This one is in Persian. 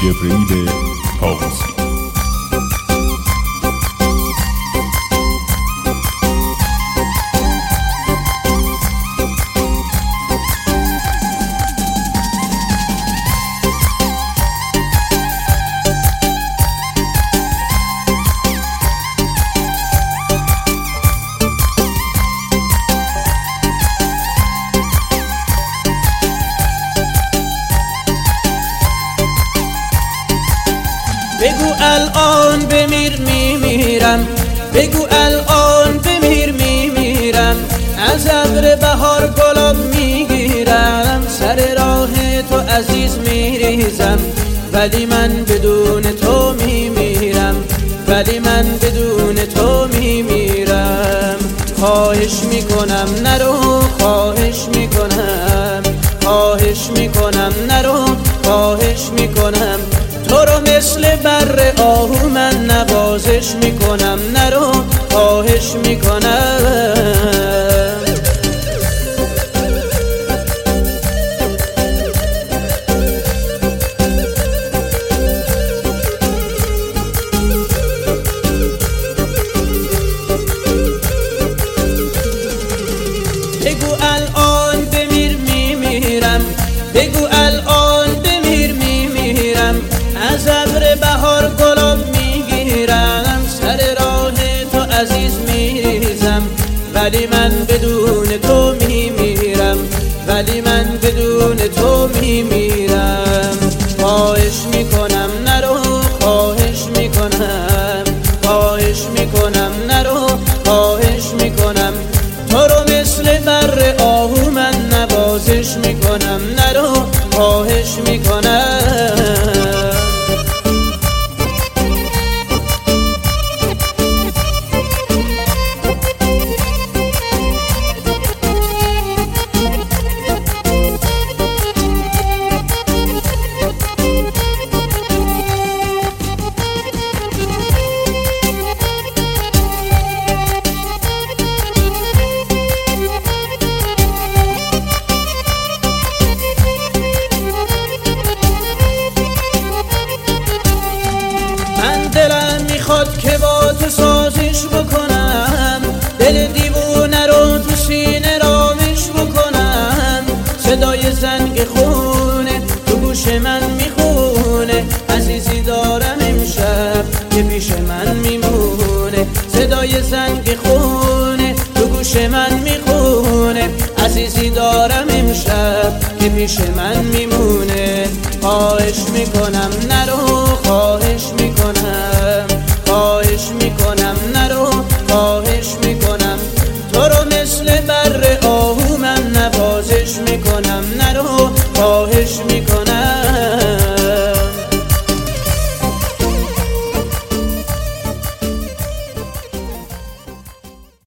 جبرئیل طاووسی. بگو الان بمیر میمیرم، بگو الان بمیر میمیرم، از ابر بهار گلاب میگیرم، سر راه تو عزیز میریزم، ولی من بدون تو میمیرم، ولی من بدون تو میمیرم. خواهش میکنم نرو، خواهش میکنم، خواهش میکنم نرو، خواهش میکنم، تو رو مثل بر آهو من نوازش میکنم، نرو خواهش میکنم. بگو الان بمیر میمیرم، بگو الان بمیر میمیرم، از ابر بهار گلاب میگیرم، سر راه تو عزیز میریزم، ولی من بدون تو میمیرم، ولی من بدون تو میمیرم. خواهش میکنم نرو، خواهش میکنم، خواهش میکنم نرو، خواهش میکنم، تو رو مثل بر آهو من نوازش میکنم، نرو خواهش میکنم. دلم میخواد که با تو سازش بکنم، دل دیوونه رو تو سینه رامش بکنم، صدای زنگ خونه تو گوش من میخونه، عزیزی دارم امشب که پیش من میمونه، صدای زنگ خونه تو گوش من میخونه، عزیزی دارم امشب که پیش من میمونه. خواهش میکنم نرو، خواهش میکنم،